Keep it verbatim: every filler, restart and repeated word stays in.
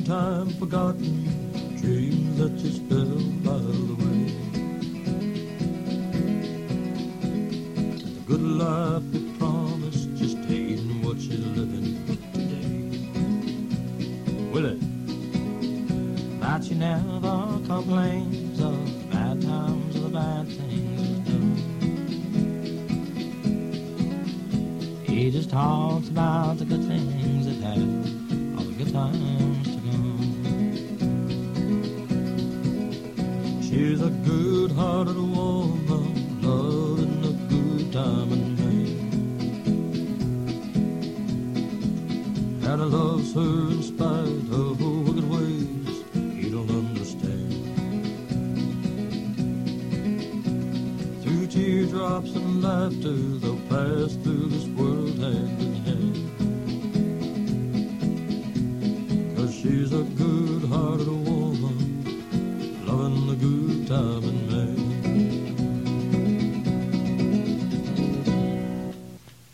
time forgotten dreams that just fell by the way. And the good life we promised just ain't what you're living today. Willie, but she never complains of the bad times or the bad things done. He just talks about the good things that have all the good times to come. She's a good-hearted woman, loving a good time and name. And he loves her in spite of her wicked ways, he don't understand. Through teardrops and laughter, they'll pass through this world hand in hand. 'Cause she's a good